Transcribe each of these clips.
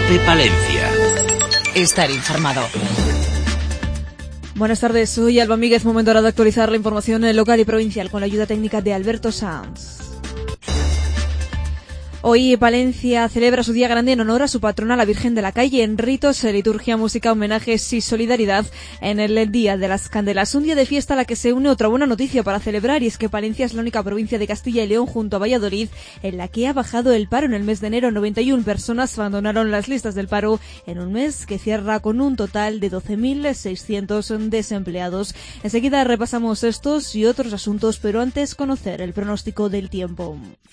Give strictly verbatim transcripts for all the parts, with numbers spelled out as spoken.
Cope Palencia. Estar informado. Buenas tardes, soy Alba Míguez. Momento ahora de actualizar la información local y provincial con la ayuda técnica de Alberto Sanz. Hoy Palencia celebra su día grande en honor a su patrona, la Virgen de la Calle, en ritos, liturgia, música, homenajes y solidaridad en el Día de las Candelas. Un día de fiesta a la que se une otra buena noticia para celebrar, y es que Palencia es la única provincia de Castilla y León junto a Valladolid en la que ha bajado el paro en el mes de enero. noventa y una personas abandonaron las listas del paro en un mes que cierra con un total de doce mil seiscientos desempleados. Enseguida repasamos estos y otros asuntos, pero antes conocer el pronóstico del tiempo.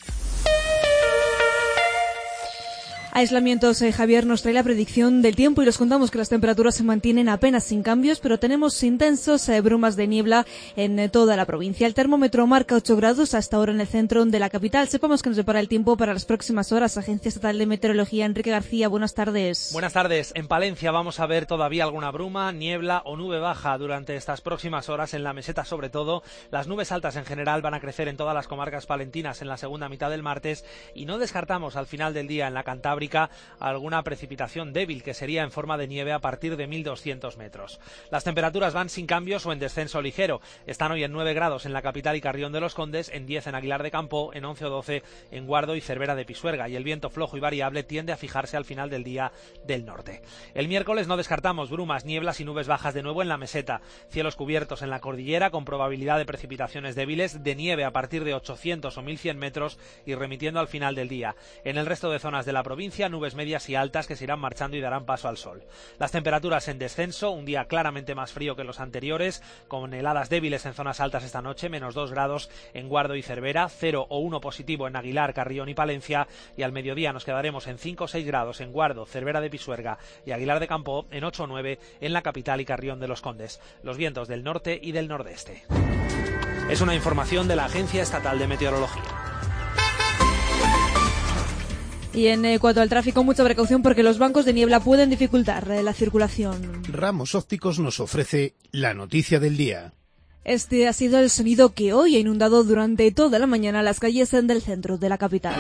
Aislamientos, eh, Javier nos trae la predicción del tiempo y les contamos que las temperaturas se mantienen apenas sin cambios, pero tenemos intensos eh, brumas de niebla en eh, toda la provincia. El termómetro marca ocho grados hasta ahora en el centro de la capital. Sepamos que nos depara el tiempo para las próximas horas. Agencia Estatal de Meteorología, Enrique García, buenas tardes. Buenas tardes. En Palencia vamos a ver todavía alguna bruma, niebla o nube baja durante estas próximas horas, en la meseta sobre todo. Las nubes altas en general van a crecer en todas las comarcas palentinas en la segunda mitad del martes, y no descartamos al final del día en la Cantábrica alguna precipitación débil que sería en forma de nieve a partir de mil doscientos metros. Las temperaturas van sin cambios o en descenso ligero. Están hoy en nueve grados en la capital y Carrión de los Condes, en diez en Aguilar de Campo, en once o doce en Guardo y Cervera de Pisuerga, y el viento flojo y variable tiende a fijarse al final del día del norte. El miércoles no descartamos brumas, nieblas y nubes bajas de nuevo en la meseta. Cielos cubiertos en la cordillera con probabilidad de precipitaciones débiles, de nieve a partir de ochocientos o mil cien metros y remitiendo al final del día. En el resto de zonas de la provincia, nubes medias y altas que se irán marchando y darán paso al sol. Las temperaturas en descenso, un día claramente más frío que los anteriores, con heladas débiles en zonas altas esta noche, menos dos grados en Guardo y Cervera, cero o uno positivo en Aguilar, Carrión y Palencia, y al mediodía nos quedaremos en cinco o seis grados en Guardo, Cervera de Pisuerga y Aguilar de Campo, en ocho o nueve en la capital y Carrión de los Condes. Los vientos del norte y del nordeste. Es una información de la Agencia Estatal de Meteorología. Y en eh, cuanto al tráfico, mucha precaución porque los bancos de niebla pueden dificultar eh, la circulación. Ramos Ópticos nos ofrece la noticia del día. Este ha sido el sonido que hoy ha inundado durante toda la mañana las calles del centro de la capital.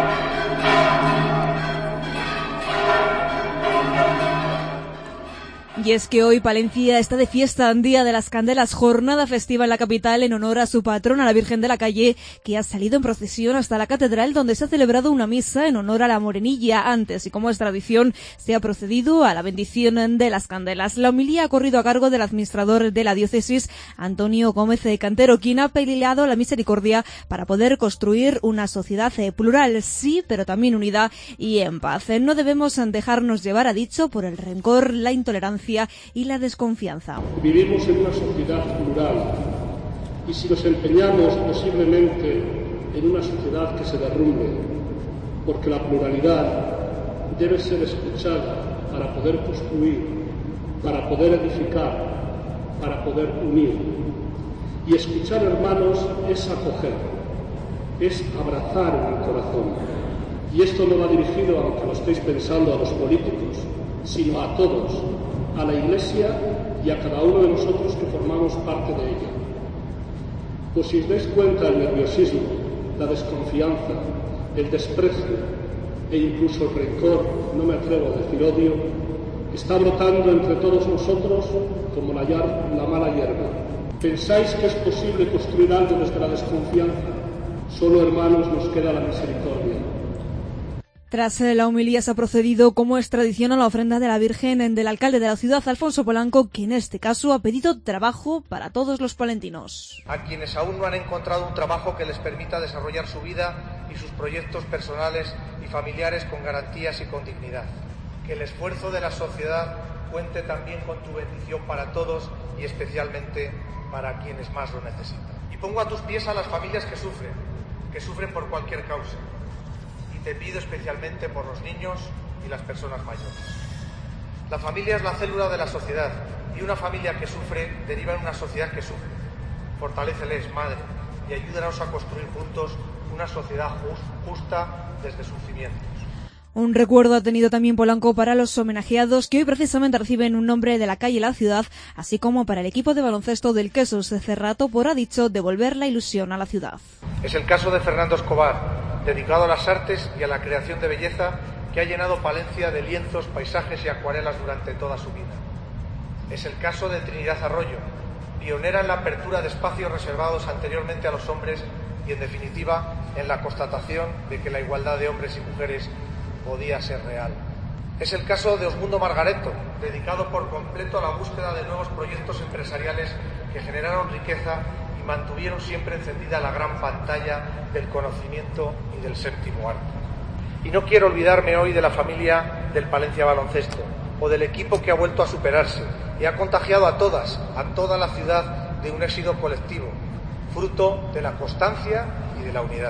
Y es que hoy Palencia está de fiesta, Día de las Candelas, jornada festiva en la capital en honor a su patrona, la Virgen de la Calle, que ha salido en procesión hasta la catedral, donde se ha celebrado una misa en honor a la Morenilla. Antes, y como es tradición, se ha procedido a la bendición de las candelas. La homilía ha corrido a cargo del administrador de la diócesis, Antonio Gómez Cantero, quien ha peleado la misericordia para poder construir una sociedad plural, sí, pero también unida y en paz. No debemos dejarnos llevar, ha dicho, por el rencor, la intolerancia y la desconfianza. Vivimos en una sociedad plural, y si nos empeñamos posiblemente en una sociedad que se derrumbe, porque la pluralidad debe ser escuchada para poder construir, para poder edificar, para poder unir. Y escuchar, hermanos, es acoger, es abrazar en el corazón. Y esto no va dirigido, aunque lo estéis pensando, a los políticos, sino a todos, a la Iglesia y a cada uno de nosotros que formamos parte de ella. Pues si os dais cuenta, el nerviosismo, la desconfianza, el desprecio e incluso el rencor, no me atrevo a decir odio, está brotando entre todos nosotros como la, la mala hierba. ¿Pensáis que es posible construir algo desde la desconfianza? Solo, hermanos, nos queda la misericordia. Tras la homilía se ha procedido, como es tradición, a la ofrenda de la Virgen del alcalde de la ciudad, Alfonso Polanco, que en este caso ha pedido trabajo para todos los palentinos. A quienes aún no han encontrado un trabajo que les permita desarrollar su vida y sus proyectos personales y familiares con garantías y con dignidad. Que el esfuerzo de la sociedad cuente también con tu bendición para todos y especialmente para quienes más lo necesitan. Y pongo a tus pies a las familias que sufren, que sufren por cualquier causa. Te pido especialmente por los niños y las personas mayores. La familia es la célula de la sociedad y una familia que sufre deriva en una sociedad que sufre. Fortaléceles, madre, y ayúdanos a construir juntos una sociedad just, justa desde sus cimientos. Un recuerdo ha tenido también Polanco para los homenajeados que hoy precisamente reciben un nombre de la calle y la ciudad, así como para el equipo de baloncesto del Quesos de Cerrato por, ha dicho, devolver la ilusión a la ciudad. Es el caso de Fernando Escobar, dedicado a las artes y a la creación de belleza, que ha llenado Palencia de lienzos, paisajes y acuarelas durante toda su vida. Es el caso de Trinidad Arroyo, pionera en la apertura de espacios reservados anteriormente a los hombres y, en definitiva, en la constatación de que la igualdad de hombres y mujeres podía ser real. Es el caso de Osmundo Margareto, dedicado por completo a la búsqueda de nuevos proyectos empresariales que generaron riqueza y mantuvieron siempre encendida la gran pantalla del conocimiento y del séptimo arte. Y no quiero olvidarme hoy de la familia del Palencia Baloncesto, o del equipo que ha vuelto a superarse y ha contagiado a todas, a toda la ciudad de un éxito colectivo, fruto de la constancia y de la unidad.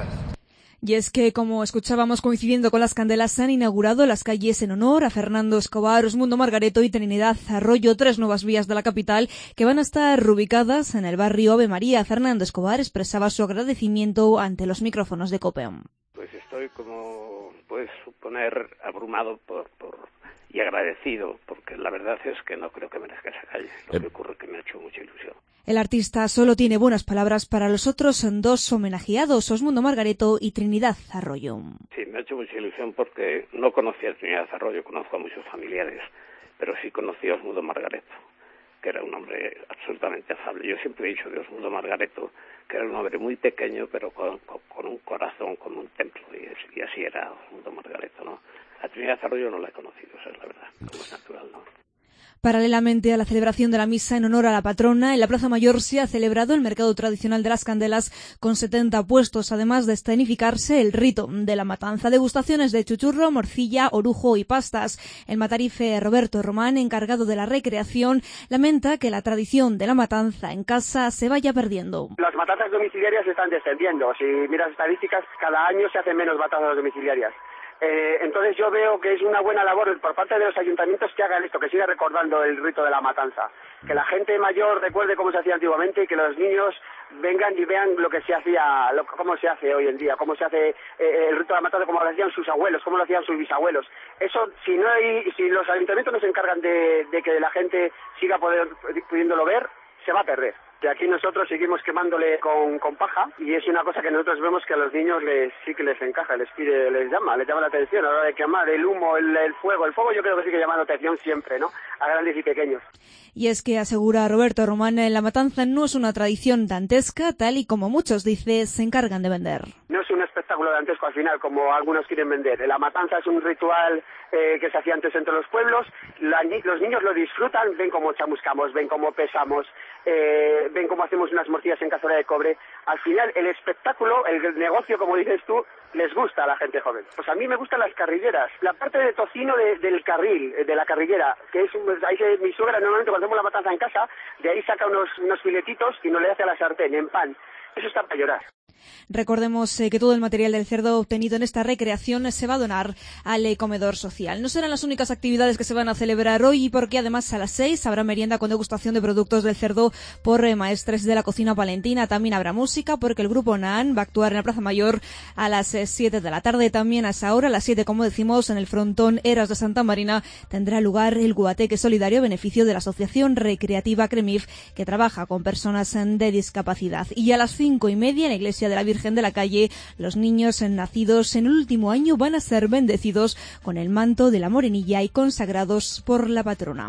Y es que, como escuchábamos, coincidiendo con las candelas, se han inaugurado las calles en honor a Fernando Escobar, Osmundo Margareto y Trinidad Arroyo, tres nuevas vías de la capital que van a estar ubicadas en el barrio Ave María. Fernando Escobar expresaba su agradecimiento ante los micrófonos de COPE. Pues estoy, como puedes suponer, abrumado por, por y agradecido, porque la verdad es que no creo que merezca esa calle. Lo que ocurre es que me ha hecho mucha ilusión. El artista solo tiene buenas palabras para los otros dos homenajeados, Osmundo Margareto y Trinidad Arroyo. Sí, me ha hecho mucha ilusión porque no conocía a Trinidad Arroyo, conozco a muchos familiares, pero sí conocí a Osmundo Margareto, que era un hombre absolutamente afable. Yo siempre he dicho de Osmundo Margareto que era un hombre muy pequeño, pero con, con, con un corazón como un templo, y, es, y así era Osmundo Margareto, ¿no? A Trinidad Arroyo no la he conocido, esa es la verdad, como es natural, ¿no? Paralelamente a la celebración de la misa en honor a la patrona, en la Plaza Mayor se ha celebrado el mercado tradicional de las candelas con setenta puestos, además de escenificarse el rito de la matanza. Degustaciones de chuchurro, morcilla, orujo y pastas. El matarife Roberto Román, encargado de la recreación, lamenta que la tradición de la matanza en casa se vaya perdiendo. Las matanzas domiciliarias están descendiendo. Si miras estadísticas, cada año se hacen menos matanzas domiciliarias. Eh, entonces yo veo que es una buena labor por parte de los ayuntamientos que hagan esto, que siga recordando el rito de la matanza, que la gente mayor recuerde cómo se hacía antiguamente y que los niños vengan y vean lo que se hacía, lo, cómo se hace hoy en día, cómo se hace eh, el rito de la matanza, cómo lo hacían sus abuelos, cómo lo hacían sus bisabuelos. Eso, si no hay, si los ayuntamientos no se encargan de, de que la gente siga poder, pudiéndolo ver, se va a perder. De aquí nosotros seguimos quemándole con, con paja y es una cosa que nosotros vemos que a los niños les, sí que les encaja, les pide, les llama, les llama la atención a la hora de quemar el humo, el, el fuego. El fuego yo creo que sigue llamando atención siempre, ¿no? A grandes y pequeños. Y es que, asegura Roberto Román, la matanza no es una tradición dantesca, tal y como muchos, dice, se encargan de vender. No es un espectáculo dantesco al final, como algunos quieren vender. La matanza es un ritual eh, que se hacía antes entre los pueblos. La, los niños lo disfrutan, ven cómo chamuscamos, ven cómo pesamos, eh, ven cómo hacemos unas morcillas en cazuela de cobre. Al final, el espectáculo, el negocio, como dices tú, les gusta a la gente joven. Pues a mí me gustan las carrilleras. La parte de tocino de, del carril, de la carrillera, que es ahí se, mi suegra normalmente cuando hacemos la matanza en casa, de ahí saca unos, unos filetitos y nos le hace a la sartén, en pan. Eso está para llorar. Recordemos eh, que todo el material del cerdo obtenido en esta recreación se va a donar al eh, comedor social. No serán las únicas actividades que se van a celebrar hoy, porque además a las seis habrá merienda con degustación de productos del cerdo por eh, maestres de la cocina palentina. También habrá música, porque el grupo Naan va a actuar en la Plaza Mayor a las eh, siete de la tarde. También a esa hora, a las siete, como decimos, en el frontón Eras de Santa Marina, tendrá lugar el guateque solidario a beneficio de la Asociación Recreativa Cremif, que trabaja con personas de discapacidad. Y a las cinco y media, en la iglesia de la Virgen de la Calle, los niños nacidos en el último año van a ser bendecidos con el manto de la morenilla y consagrados por la patrona.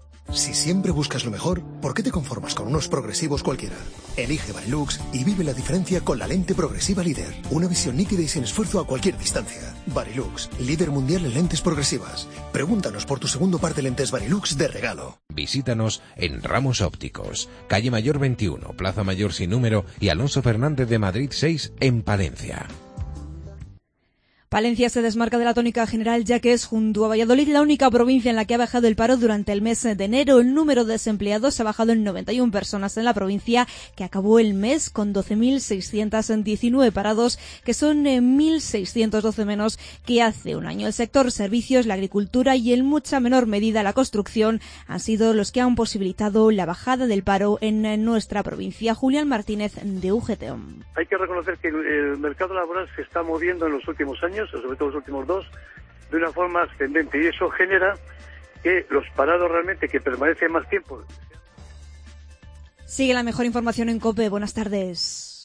Si siempre buscas lo mejor, ¿por qué te conformas con unos progresivos cualquiera? Elige Varilux y vive la diferencia con la lente progresiva líder. Una visión nítida y sin esfuerzo a cualquier distancia. Varilux, líder mundial en lentes progresivas. Pregúntanos por tu segundo par de lentes Varilux de regalo. Visítanos en Ramos Ópticos, calle Mayor veintiuno, Plaza Mayor sin número y Alonso Fernández de Madrid seis en Palencia. Palencia se desmarca de la tónica general, ya que es, junto a Valladolid, la única provincia en la que ha bajado el paro durante el mes de enero. El número de desempleados ha bajado en noventa y una personas en la provincia, que acabó el mes con doce mil seiscientos diecinueve parados, que son mil seiscientos doce menos que hace un año. El sector servicios, la agricultura y en mucha menor medida la construcción han sido los que han posibilitado la bajada del paro en nuestra provincia. Julián Martínez, de U G T. Hay que reconocer que el mercado laboral se está moviendo en los últimos años, sobre todo los últimos dos, de una forma ascendente, y eso genera que los parados realmente que permanecen más tiempo. Sigue la mejor información en COPE. Buenas tardes.